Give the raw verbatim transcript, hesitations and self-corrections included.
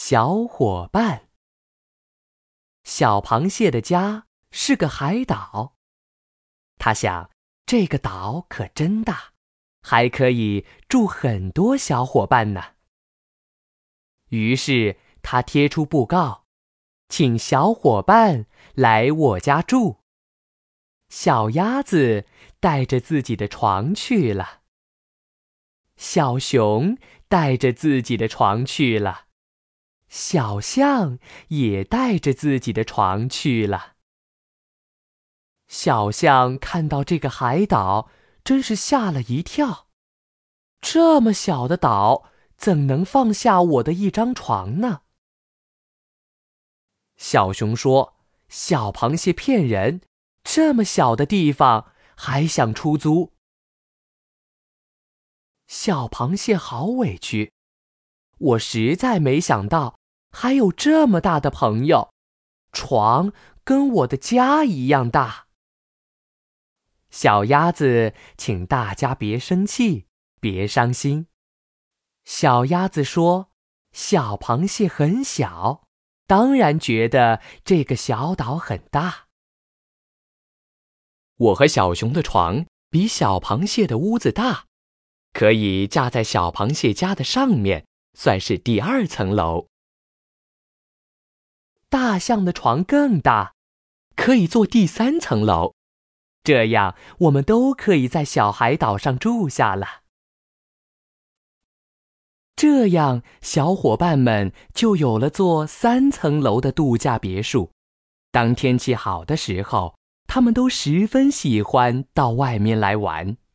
小伙伴。小螃蟹的家是个海岛，他想，这个岛可真大，还可以住很多小伙伴呢。于是他贴出布告，请小伙伴来我家住。小鸭子带着自己的床去了，小熊带着自己的床去了，小象也带着自己的床去了。小象看到这个海岛，真是吓了一跳。这么小的岛，怎能放下我的一张床呢？小熊说：“小螃蟹骗人，这么小的地方还想出租？”小螃蟹好委屈，我实在没想到还有这么大的朋友，床跟我的家一样大。小鸭子请大家别生气，别伤心。小鸭子说：“小螃蟹很小，当然觉得这个小岛很大。我和小熊的床比小螃蟹的屋子大，可以架在小螃蟹家的上面，算是第二层楼。大象的床更大，可以做第三层楼。这样我们都可以在小海岛上住下了。这样，小伙伴们就有了座三层楼的度假别墅。当天气好的时候，他们都十分喜欢到外面来玩。